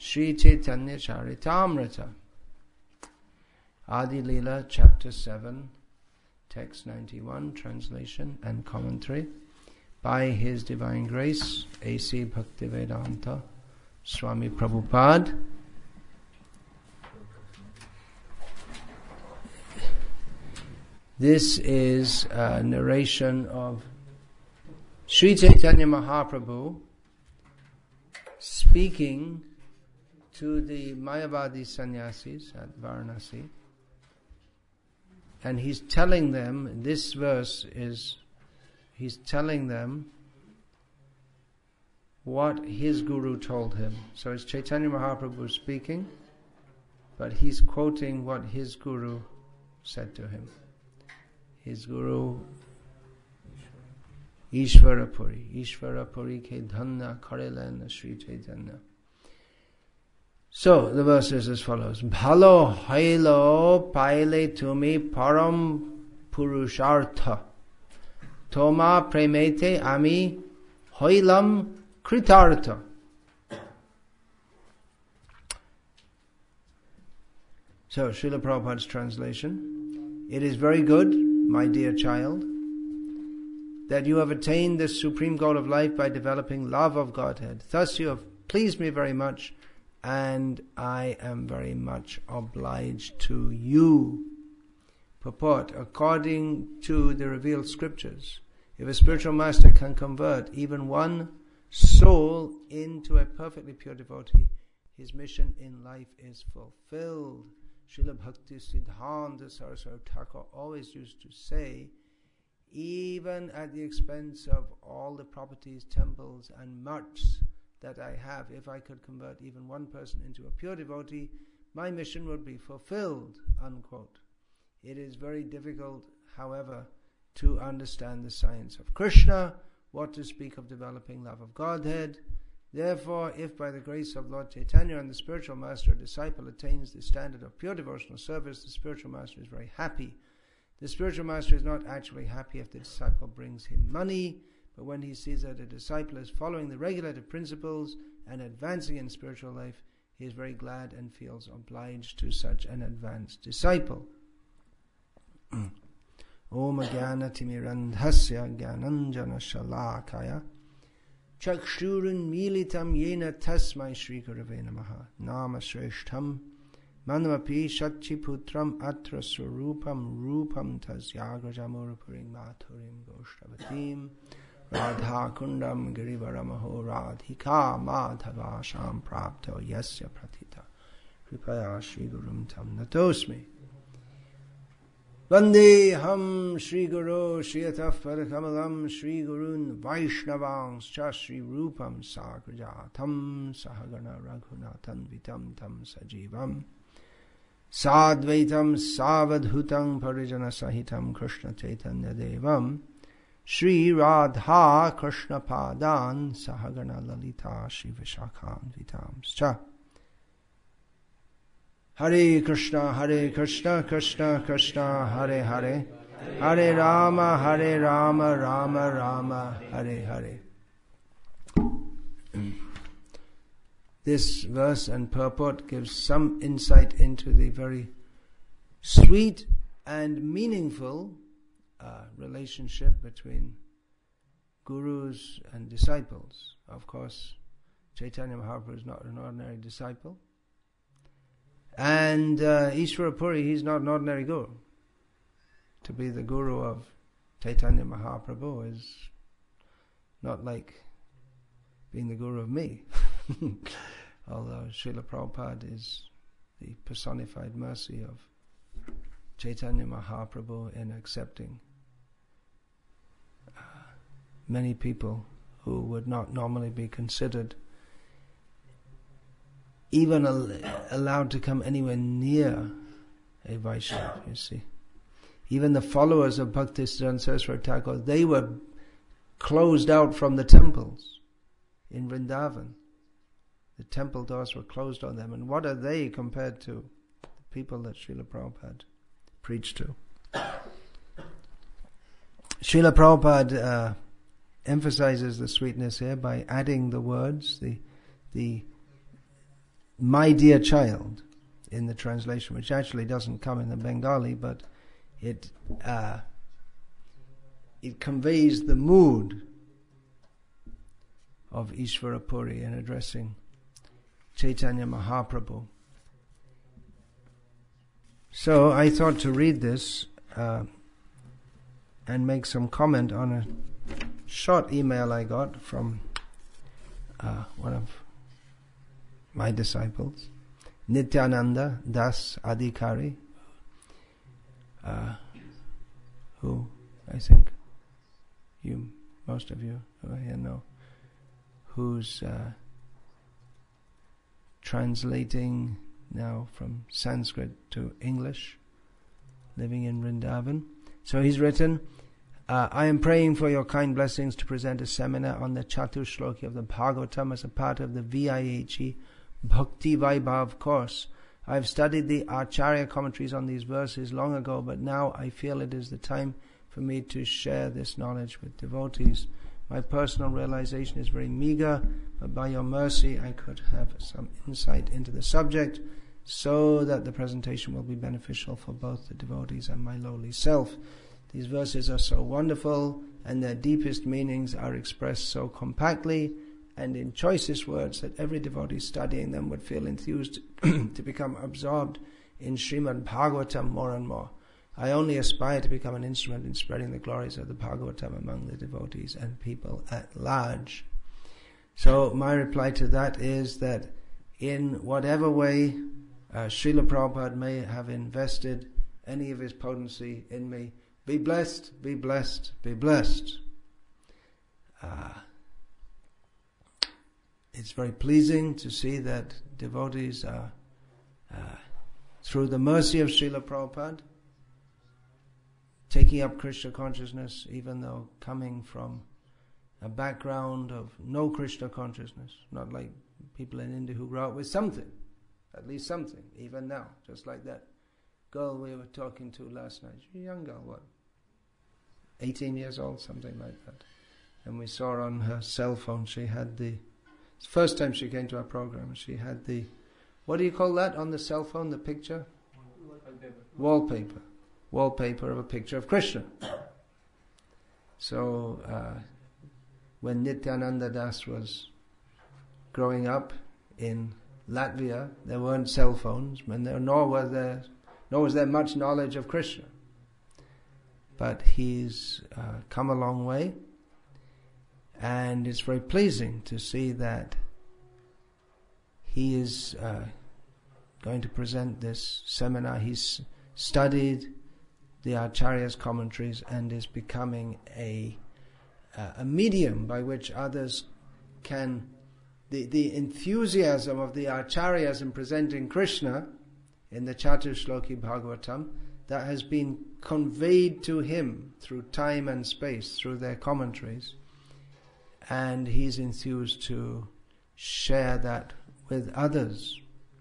Sri Chaitanya Charitamrita. Adi Leela, Chapter 7, Text 91, Translation and Commentary. By His Divine Grace, A.C. Bhaktivedanta Swami Prabhupada. This is a narration of Sri Chaitanya Mahaprabhu speaking to the Mayavadi sannyasis at Varanasi, and he's telling them, this verse is, he's telling them what his guru told him. So it's Chaitanya Mahaprabhu speaking, but he's quoting what his guru said to him. His guru, Ishvarapuri ke dhanna karelen Sri Chaitanya. So the verse is as follows: Bhalo hailo paile tumi param purushartha toma premete ami hoilam kritartha. So Srila Prabhupada's translation: It is very good, my dear child, that you have attained this supreme goal of life by developing love of Godhead. Thus you have pleased me very much, and I am very much obliged to you. Purport: according to the revealed scriptures, if a spiritual master can convert even one soul into a perfectly pure devotee, his mission in life is fulfilled. Srila Bhakti Siddhanta Saraswati Thakur always used to say, even at the expense of all the properties, temples and mutts that I have, if I could convert even one person into a pure devotee, my mission would be fulfilled, unquote. It is very difficult, however, to understand the science of Krishna, what to speak of developing love of Godhead. Therefore, if by the grace of Lord Chaitanya and the spiritual master, a disciple attains the standard of pure devotional service, the spiritual master is very happy. The spiritual master is not actually happy if the disciple brings him money, but when he sees that a disciple is following the regulated principles and advancing in spiritual life, he is very glad and feels obliged to such an advanced disciple. Om Jnana Timirandhasya Jnananjana Shalakaya Chakshurun Militam Yena Tasmai Shri Gurave Namaha Nama Shreshtham Manamapi Shachiputram Atra Surupam Rupam Tasyagrajamurupurim Maturim Goshtavatim Radha Kundam Girivaramaho Radhika Madhavasham Prapto Yasya Pratita Kripaya Shri Gurum Tam Natosmi Vandeham Shri Guru Shriyataf Padakamalam Shri Gurun Vaishnavans Cha Shri Rupam Sagrajatam Sahagana Raghunathan Vitam Tam Sajivam Sadvaitam Savadhutam Parijana Sahitam Krishna Chaitanya Devam Shri Radha Krishna Padan Sahagana Lalita Shri Vishakhan Vitam Cha. Hare Krishna, Krishna Krishna, Hare Hare, Hare Rama, Rama Rama, Hare Hare. This verse and purport gives some insight into the very sweet and meaningful relationship between gurus and disciples. Of course, Chaitanya Mahaprabhu is not an ordinary disciple. And Ishvarapuri, he's not an ordinary guru. To be the guru of Chaitanya Mahaprabhu is not like being the guru of me. Although Srila Prabhupada is the personified mercy of Chaitanya Mahaprabhu in accepting many people who would not normally be considered even allowed to come anywhere near a Vaishnava, you see. Even the followers of Bhaktisiddhanta Saraswati Thakur, they were closed out from the temples in Vrindavan. The temple doors were closed on them. And what are they compared to the people that Srila Prabhupada preached to? Srila Prabhupada emphasizes the sweetness here by adding the words, the my dear child in the translation, which actually doesn't come in the Bengali, but it conveys the mood of Ishvara Puri in addressing Chaitanya Mahaprabhu. So I thought to read this and make some comment on a short email I got from one of my disciples, Nityananda Das Adhikari, who I think most of you who are here know, who's translating now from Sanskrit to English, living in Vrindavan. So he's written, I am praying for your kind blessings to present a seminar on the Chatur Shloki of the Bhagavatam as a part of the VIHE Bhakti Vaibhav course. I have studied the Acharya commentaries on these verses long ago, but now I feel it is the time for me to share this knowledge with devotees. My personal realization is very meager, but by your mercy I could have some insight into the subject so that the presentation will be beneficial for both the devotees and my lowly self. These verses are so wonderful, and their deepest meanings are expressed so compactly and in choicest words that every devotee studying them would feel enthused to become absorbed in Srimad Bhagavatam more and more. I only aspire to become an instrument in spreading the glories of the Bhagavatam among the devotees and people at large. So my reply to that is that in whatever way Srila Prabhupada may have invested any of his potency in me, be blessed, be blessed, be blessed. It's very pleasing to see that devotees are, through the mercy of Srila Prabhupada, taking up Krishna consciousness, even though coming from a background of no Krishna consciousness, not like people in India who grew up with something, at least something, even now, just like that girl we were talking to last night. She's a young girl, what? 18 years old, something like that. And we saw her on her cell phone, she had the first time she came to our program, she had the, what do you call that on the cell phone, the picture? Wallpaper of a picture of Krishna. So when Nityananda Das was growing up in Latvia, there weren't cell phones, nor was there much knowledge of Krishna. But he's come a long way, and it's very pleasing to see that he is going to present this seminar. He's studied the Acharya's commentaries and is becoming a medium by which others can, the enthusiasm of the Acharyas in presenting Krishna in the Chatur Shloki Bhagavatam, that has been conveyed to him through time and space, through their commentaries, and he's enthused to share that with others.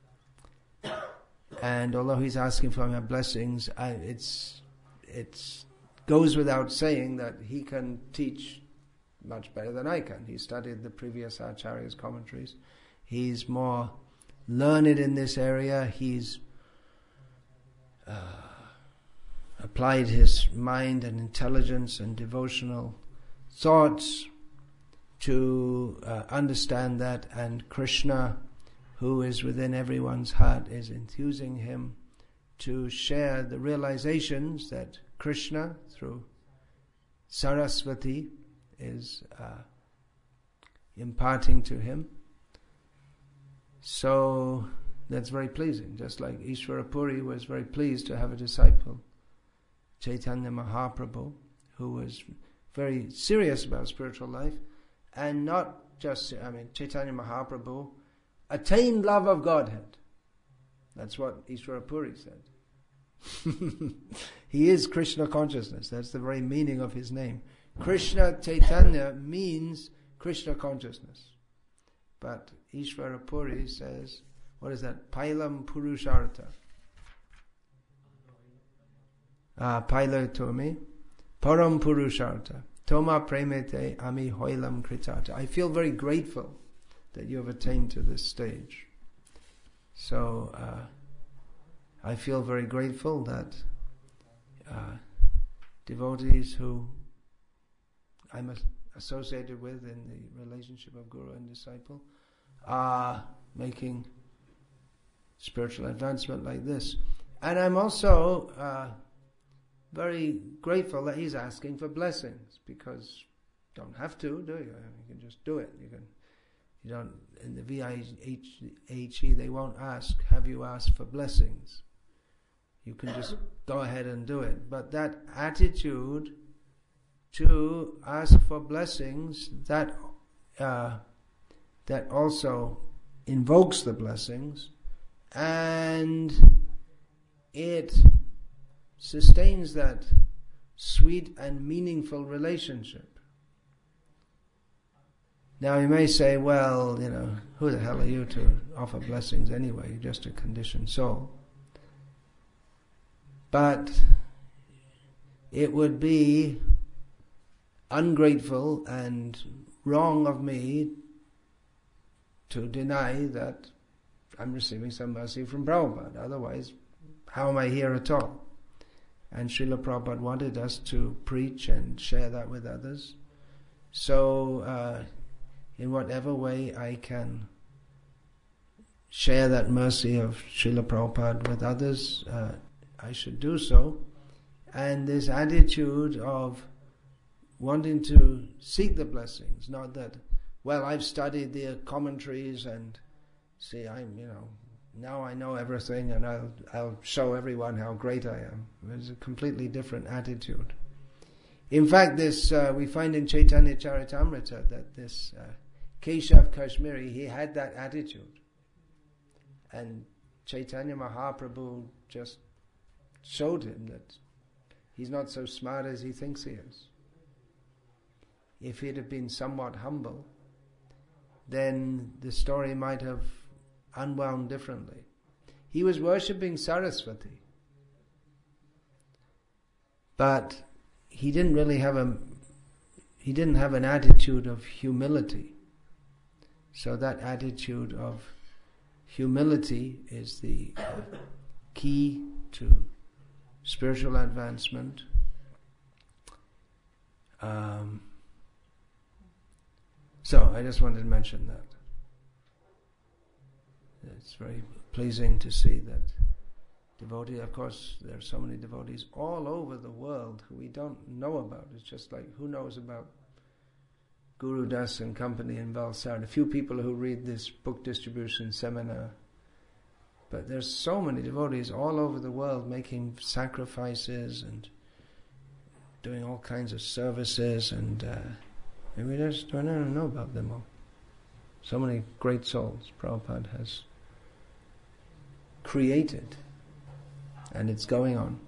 And although he's asking for my blessings, it goes without saying that he can teach much better than I can. He studied the previous Acharya's commentaries. He's more learned in this area. He's applied his mind and intelligence and devotional thoughts to understand that, and Krishna, who is within everyone's heart, is enthusing him to share the realizations that Krishna, through Saraswati, is imparting to him. So that's very pleasing. Just like Ishvara Puri was very pleased to have a disciple, Chaitanya Mahaprabhu, who was very serious about spiritual life, and not just, Chaitanya Mahaprabhu attained love of Godhead. That's what Ishvara Puri said. He is Krishna consciousness. That's the very meaning of his name. Krishna Chaitanya means Krishna consciousness. But Ishvara Puri says, what is that? Pailam Purushartha. Paila Tomi. Param Purushartha. Toma Premete Ami Hoilam Kritata. I feel very grateful that you have attained to this stage. So I feel very grateful that devotees who I'm associated with in the relationship of guru and disciple are making spiritual advancement like this. And I'm also very grateful that he's asking for blessings, because you don't have to, do you? You can just do it. You don't, in the VIHE they won't ask, have you asked for blessings? You can just go ahead and do it. But that attitude to ask for blessings, that also invokes the blessings, and it sustains that sweet and meaningful relationship. Now you may say, well, who the hell are you to offer blessings anyway? You're just a conditioned soul. But it would be ungrateful and wrong of me to deny that I'm receiving some mercy from Prabhupada. Otherwise, how am I here at all? And Srila Prabhupada wanted us to preach and share that with others. So, in whatever way I can share that mercy of Srila Prabhupada with others, I should do so. And this attitude of wanting to seek the blessings, not that, well, I've studied the commentaries and see, now I know everything and I'll show everyone how great I am. It's a completely different attitude. In fact, this we find in Chaitanya Charitamrita that this Keshav Kashmiri, he had that attitude. And Chaitanya Mahaprabhu just showed him that he's not so smart as he thinks he is. If he'd have been somewhat humble, then the story might have unwound differently. He was worshipping Saraswati, but he didn't really have an attitude of humility. So that attitude of humility is the key to spiritual advancement. So I just wanted to mention that. It's very pleasing to see that devotees, of course, there are so many devotees all over the world who we don't know about. It's just like, who knows about Guru Das and Company in Valsad? A few people who read this book distribution seminar. But there's so many devotees all over the world making sacrifices and doing all kinds of services, and we just don't know about them all. So many great souls Prabhupada has created, and it's going on.